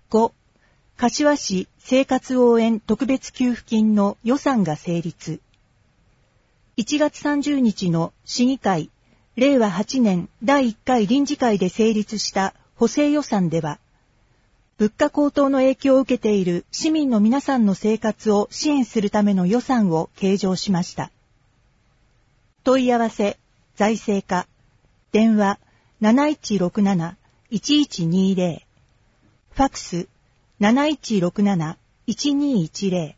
5、柏市生活応援特別給付金の予算が成立。1月30日の市議会、令和8年第1回臨時会で成立した補正予算では、物価高騰の影響を受けている市民の皆さんの生活を支援するための予算を計上しました。問い合わせ、財政課、電話7167-1120、ファクス7167-1210。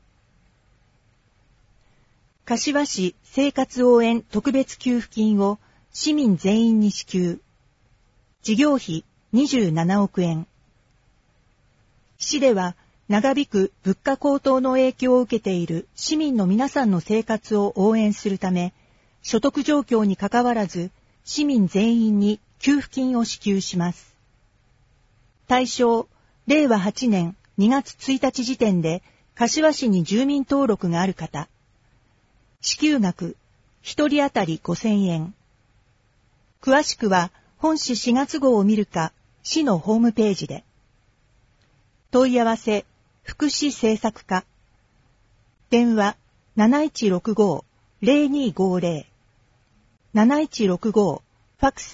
柏市生活応援特別給付金を市民全員に支給。事業費27億円。市では長引く物価高騰の影響を受けている市民の皆さんの生活を応援するため、所得状況にかかわらず市民全員に給付金を支給します。対象、令和8年2月1日時点で柏市に住民登録がある方。支給額、1人当たり5000円。詳しくは本市4月号を見るか、市のホームページで。問い合わせ、福祉政策課。電話、7165-0250。7165、ファク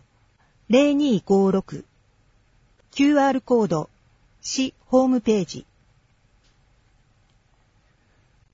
ス、7165-0256。QR コード、市ホームページ。